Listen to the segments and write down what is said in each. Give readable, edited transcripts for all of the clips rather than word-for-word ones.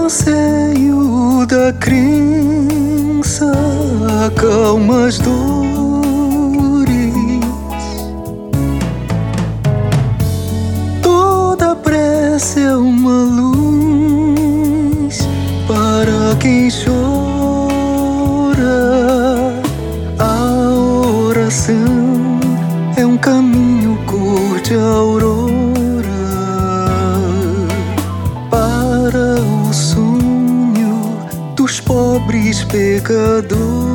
seio da crença acalma as dores. Toda prece é uma luz para quem chora. A oração é um caminho cor de aurora para o sonho dos pobres pecadores.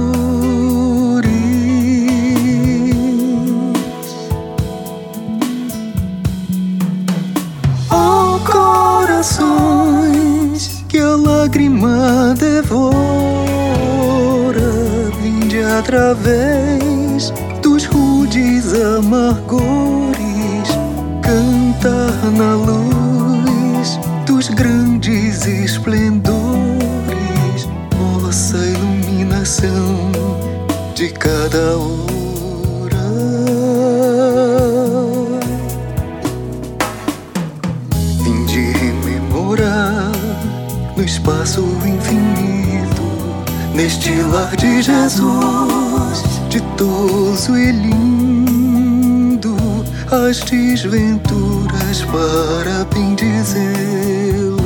Oh, corações que a lágrima devora, vinde através dos rudes amargores, cantar na luz dos grandes esplendores, vossa iluminação de cada hora. Vinde rememorar no espaço infinito, neste lar de Jesus, ditoso e lindo, as desventuras para bendizê-las.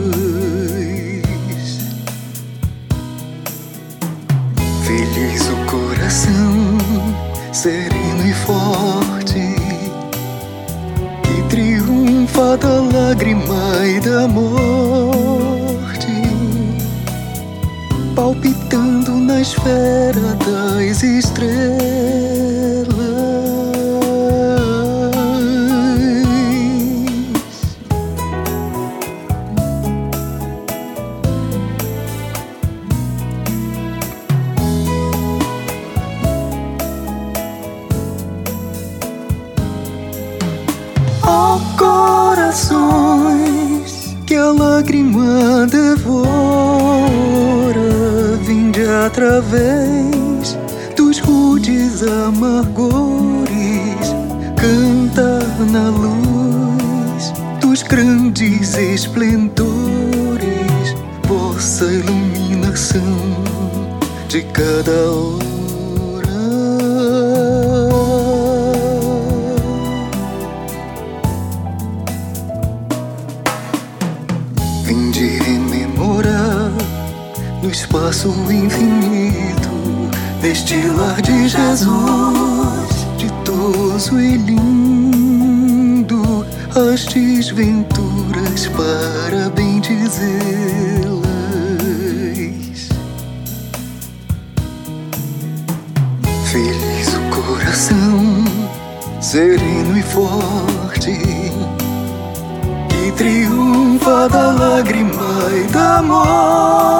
Feliz o coração, sereno e forte, que triunfa da lágrima e da morte, palpitando na esfera das estrelas. Oh, corações que a lágrima devora, vinde através dos rudes amargores, cantar na luz dos grandes esplendores, vossa iluminação de cada hora. Vinde rememorar no espaço infinito, neste lar de Jesus, ditoso e lindo, as desventuras para bendizê-las. Feliz o coração, sereno e forte, que triunfa da lágrima e da morte,